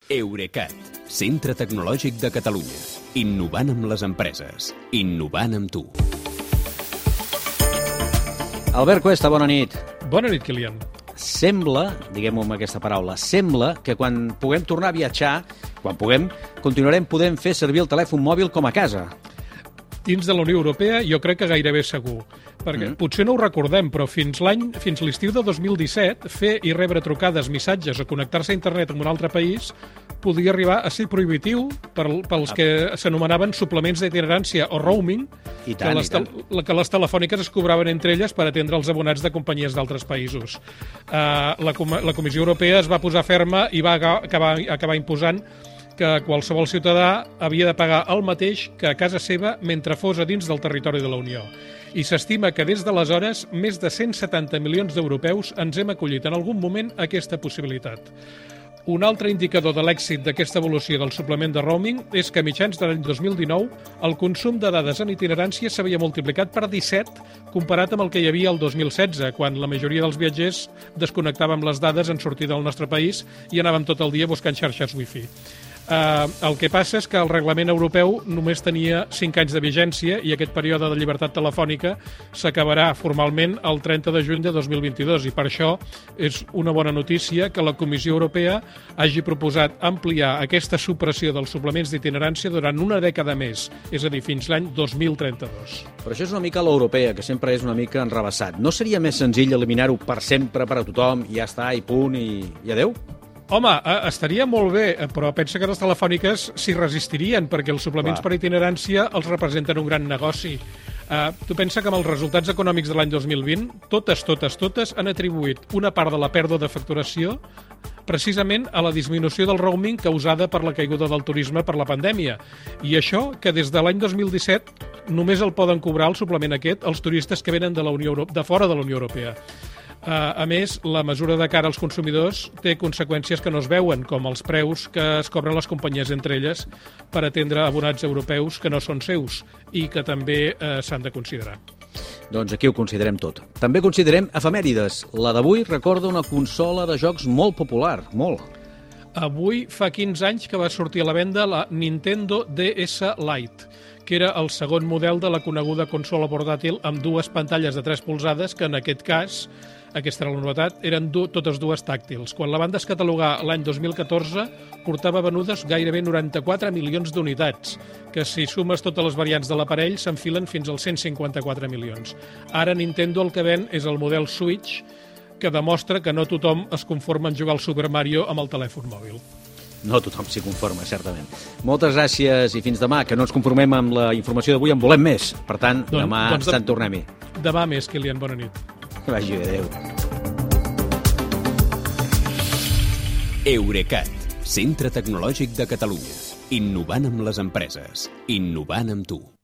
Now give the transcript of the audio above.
Eurecat, centre tecnològic de Catalunya. Innovant amb les empreses. Innovant amb tu. Albert Cuesta, bona nit. Bona nit, Kilian. Sembla, diguem-ho amb aquesta paraula, sembla que quan puguem tornar a viatjar, quan puguem, continuarem podent fer servir el telèfon mòbil com a casa. Dins de la Unió Europea jo crec que gairebé segur, perquè potser no ho recordem, però fins l'estiu de 2017, fer i rebre trucades, missatges o connectar-se a internet en un altre país podia arribar a ser prohibitiu pels que s'anomenaven suplements d'itinerància o roaming, que les telefòniques es cobraven entre elles per atendre els abonats de companyies d'altres països. La Comissió Europea es va posar ferma i va acabar imposant que qualsevol ciutadà havia de pagar el mateix que a casa seva mentre fos a dins del territori de la Unió. I s'estima que des d'aleshores més de 170 milions d'europeus ens hem acollit en algun moment a aquesta possibilitat. Un altre indicador de l'èxit d'aquesta evolució del suplement de roaming és que a mitjans de l'any 2019 el consum de dades en itinerància s'havia multiplicat per 17 comparat amb el que hi havia el 2016, quan la majoria dels viatgers desconnectàvem les dades en sortir del nostre país i anàvem tot el dia buscant xarxes wifi. El que passa és que el reglament europeu només tenia 5 anys de vigència i aquest període de llibertat telefònica s'acabarà formalment el 30 de juny de 2022 i per això és una bona notícia que la Comissió Europea hagi proposat ampliar aquesta supressió dels suplements d'itinerància durant una dècada més, és a dir, fins l'any 2032. Però això és una mica l'europea, que sempre és una mica enrevessat. No seria més senzill eliminar-ho per sempre, per a tothom, i ja està, i punt, i adeu? Home, estaria molt bé, però pensa que les telefòniques s'hi resistirien, perquè els suplements per itinerància els representen un gran negoci. Tu pensa que amb els resultats econòmics de l'any 2020, totes han atribuït una part de la pèrdua de facturació precisament a la disminució del roaming causada per la caiguda del turisme per la pandèmia. I això, que des de l'any 2017 només el poden cobrar el suplement aquest els turistes que venen de fora de la Unió Europea. A més, la mesura de cara als consumidors té conseqüències que no es veuen, com els preus que es cobren les companyies entre elles per atendre abonats europeus que no són seus i que també s'han de considerar. Doncs aquí ho considerem tot. També considerem efemèrides. La d'avui recorda una consola de jocs molt popular, molt. Avui fa 15 anys que va sortir a la venda la Nintendo DS Lite, que era el segon model de la coneguda consola portàtil amb dues pantalles de 3 polzades, que en aquest cas, aquesta era la novetat, eren totes dues tàctils. Quan la van descatalogar l'any 2014, portava venudes gairebé 94 milions d'unitats, que si sumes totes les variants de l'aparell s'enfilen fins als 154 milions. Ara Nintendo el que ven és el model Switch, que demostra que no tothom es conforma en jugar al Super Mario amb el telèfon mòbil. No tothom s'hi conforma, certament. Moltes gràcies i fins demà, que no ens conformem amb la informació d'avui, en volem més. Per tant, demà ens en tornem-hi. Demà més, Kilian, bona nit. Que vagi bé, adéu. Eurecat, centre tecnològic de Catalunya. Innovant amb les empreses. Innovant amb tu.